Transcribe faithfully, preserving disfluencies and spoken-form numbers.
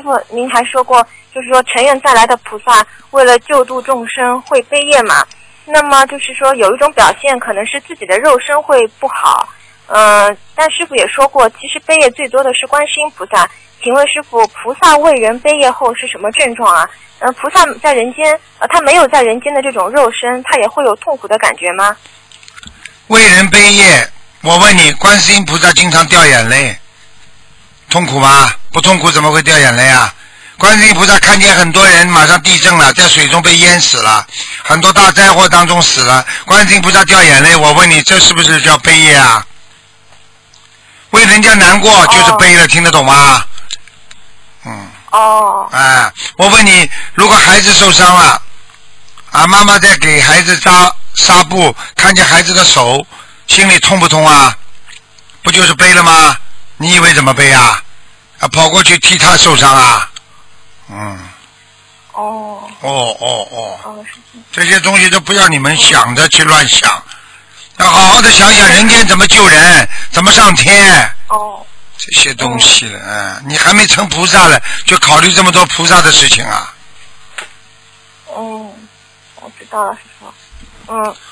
师傅您还说过，就是说成愿再来的菩萨为了救度众生会背业嘛？那么就是说有一种表现可能是自己的肉身会不好，嗯、呃，但师傅也说过，其实背业最多的是观世音菩萨。请问师傅，菩萨为人背业后是什么症状啊？呃，菩萨在人间，呃，他没有在人间的这种肉身，他也会有痛苦的感觉吗？ 为人背业，我问你，观世音菩萨经常掉眼泪，痛苦吗？不痛苦怎么会掉眼泪啊？观世音菩萨看见很多人马上地震了，在水中被淹死了，很多大灾祸当中死了，观世音菩萨掉眼泪，我问你，这是不是叫背业啊？为人家难过就是背了， oh. 听得懂吗？嗯。 哦。 Oh. 哎，我问你，如果孩子受伤了，啊，妈妈在给孩子扎纱布，看见孩子的手，心里痛不痛啊？不就是背了吗？你以为怎么背啊？啊，跑过去替他受伤啊？嗯。 哦。 哦哦哦。 哦， 这些东西都不要你们想着去乱想，要好好的想想人间怎么救人，怎么上天。 哦。 这些东西了，嗯，你还没成菩萨了，就考虑这么多菩萨的事情啊？ 嗯，我知道了，师傅。嗯，